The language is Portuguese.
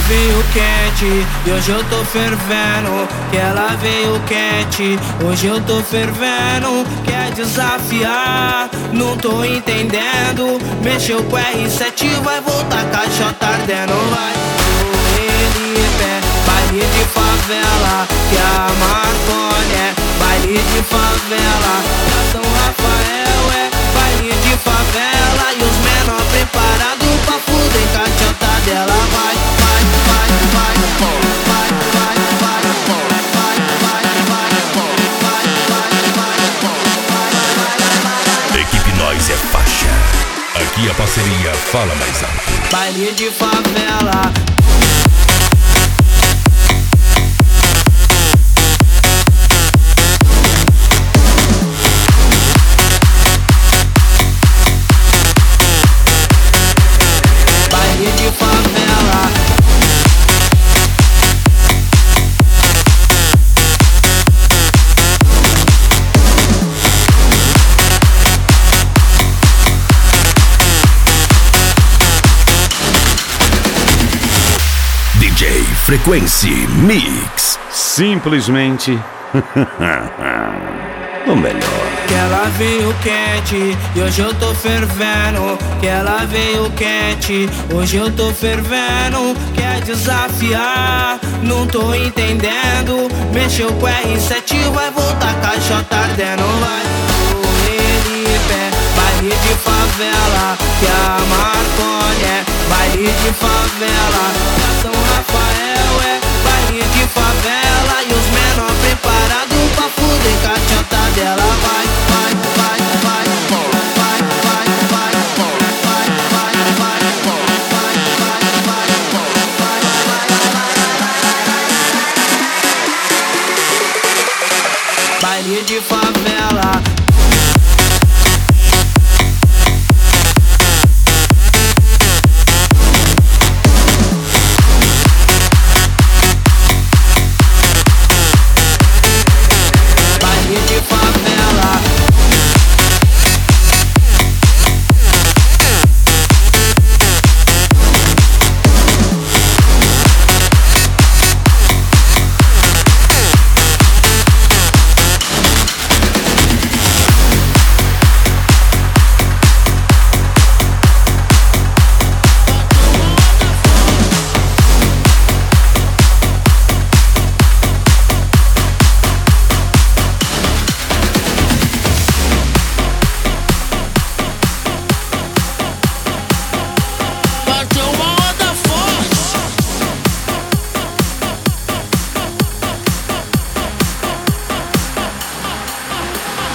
veio quente e hoje eu tô fervendo. Que ela veio quente, hoje eu tô fervendo. Quer desafiar, não tô entendendo. Mexeu com R7, vai voltar caixota ardendo. Vai pro Felipe, baile de favela. Que a Marconi é baile de favela. Que a São Rafael é baile de favela. E os menor preparados pra fuder caixota dela. Vai, vai, vai, vai, vai, vai, vai, vai, vai, vai, vai, vai, vai, vai, vai, vai, vai, vai. Equipe Nós é faixa. Aqui a parceria fala mais alto. Baile de favela. Baile de favela. DJ Frequency Mix. Simplesmente o melhor. Que ela veio quente e hoje eu tô fervendo. Que ela veio quente, hoje eu tô fervendo. Quer desafiar, não tô entendendo. Mexeu com R7, vai voltar caixota ardendo. Vai pro Felipe, baile de favela. Que a Marconi é baile de favela.